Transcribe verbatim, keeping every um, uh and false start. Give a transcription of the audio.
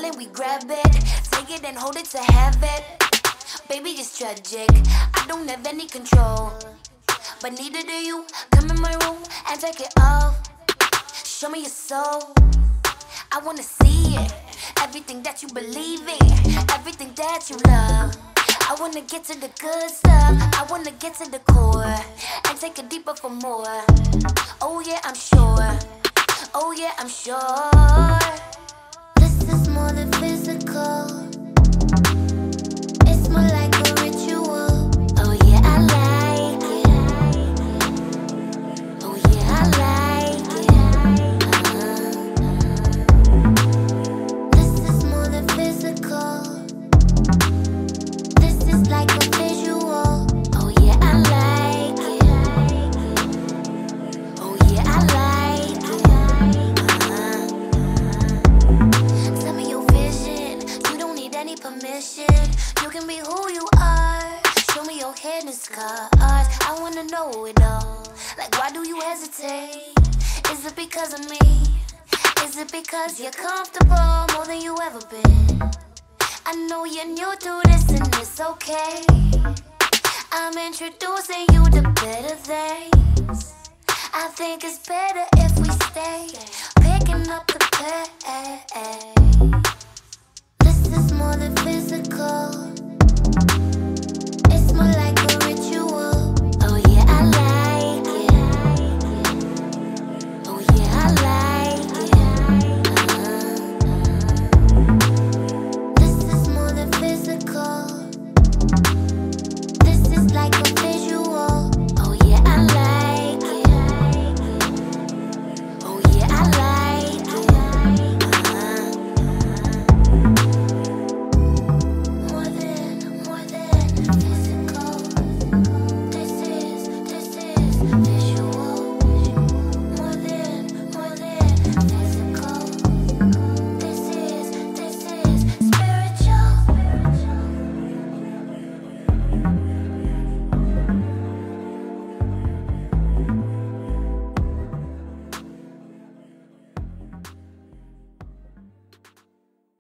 and we grab it. Take it and hold it to have it. Baby, it's tragic. I don't have any control, but neither do you. Come in my room and take it off. Show me your soul. I wanna see it. Everything that you believe in, everything that you love. I wanna get to the good stuff. I wanna get to the core and take it deeper for more. Oh yeah, I'm sure. Oh yeah, I'm sure. This is more than physical. It's more like a ritual. Oh yeah, I like it. Oh yeah, I like it. uh-huh. This is more than physical. This is like a visual. Oh yeah, I like it. Oh yeah, I like it. uh-huh. Tell me your vision. You don't need any permission. You can be who you are. Show me your hidden scars. I wanna know it all. Like, why do you hesitate? Is it because of me? Is it because you're comfortable more than you ever been? I know you're new to this and it's okay. I'm introducing you to better things. I think it's better if we stay. Picking up the pace. This is more than physical. It's more like